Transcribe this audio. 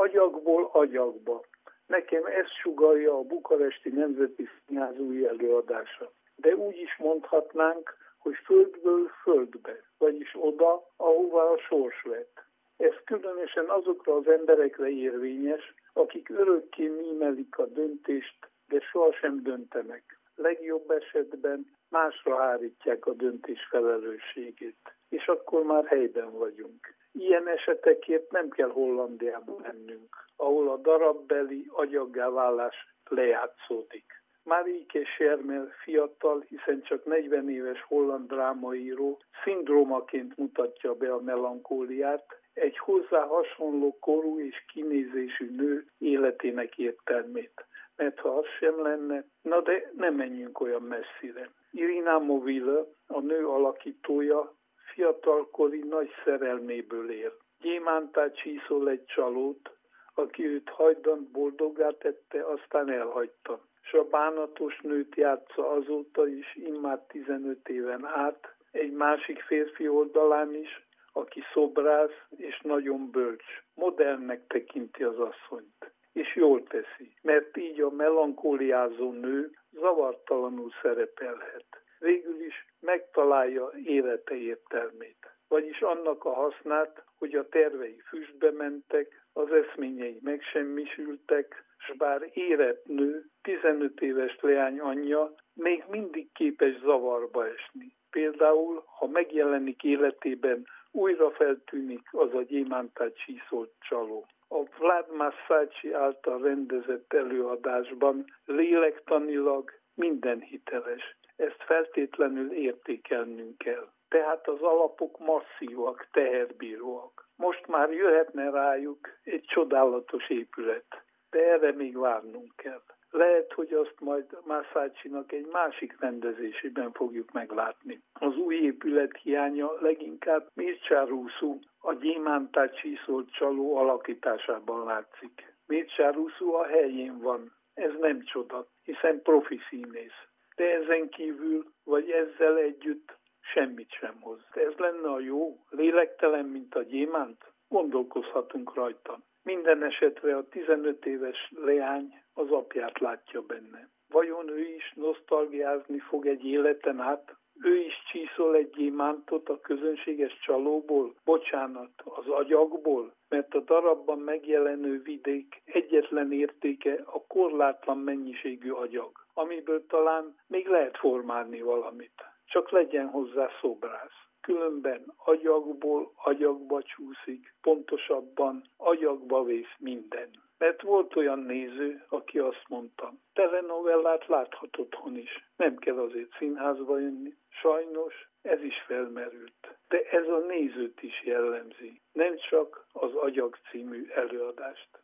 Agyagból agyagba. Nekem ez sugallja a Bukaresti Nemzeti Színház új előadása. De úgy is mondhatnánk, hogy földből földbe, vagyis oda, ahová a sors vett. Ez különösen azokra az emberekre érvényes, akik örökké mímelik a döntést, de sohasem döntenek. Legjobb esetben másra hárítják a döntés felelősségét, és akkor már helyben vagyunk. Ilyen esetekért nem kell Hollandiába mennünk, ahol a darabbeli agyaggá válás lejátszódik. Marieke Schermer fiatal, hiszen csak 40 éves holland drámaíró szindrómaként mutatja be a melankóliát, egy hozzá hasonló korú és kinézésű nő életének értelmét. Mert ha az sem lenne, na de nem menjünk olyan messzire. Irina Movile, a nő alakítója, fiatalkori nagy szerelméből él. Gyémántát csíszol egy csalót, aki őt hajdan boldoggá tette, aztán elhagyta. S a bánatos nőt játsza azóta is, immár 15 éven át, egy másik férfi oldalán is, aki szobrász és nagyon bölcs. Modernnek tekinti az asszonyt. És jól teszi, mert így a melankóliázó nő zavartalanul szerepelhet. Végül is megtalálja élete értelmét, vagyis annak a hasznát, hogy a tervei füstbe mentek, az eszményei megsemmisültek, s bár érett nő, 15 éves leány anyja még mindig képes zavarba esni. Például, ha megjelenik életében, újra feltűnik az a gyémántát csíszolt csaló. A Vlad Massacsi által rendezett előadásban lélektanilag minden hiteles. Ezt feltétlenül értékelnünk kell. Tehát az alapok masszívak, teherbíróak. Most már jöhetne rájuk egy csodálatos épület, de erre még várnunk kell. Lehet, hogy azt majd Massacsinak egy másik rendezésében fogjuk meglátni. Az új épület hiánya leginkább Mircea Rusu, a gyémántát csíszolt csaló alakításában látszik. Mircea Rusu a helyén van, ez nem csoda, hiszen profi színész. De ezen kívül, vagy ezzel együtt semmit sem hoz. Ez lenne a jó, lélektelen, mint a gyémánt? Gondolkozhatunk rajta. Minden esetre a 15 éves leány az apját látja benne. Vajon ő is nosztalgiázni fog egy életen át? Ő is csíszol egy gyémántot a közönséges csalóból? Bocsánat, az agyagból? Mert a darabban megjelenő vidék egyetlen értéke a korlátlan mennyiségű agyag, amiből talán még lehet formálni valamit. Csak legyen hozzá szobrász. Különben agyagból agyagba csúszik, pontosabban agyagba vész minden. Mert volt olyan néző, aki azt mondta, telenovellát láthat otthon is, nem kell azért színházba jönni. Sajnos ez is felmerült. De ez a nézőt is jellemzi, nem csak az Agyag című előadást.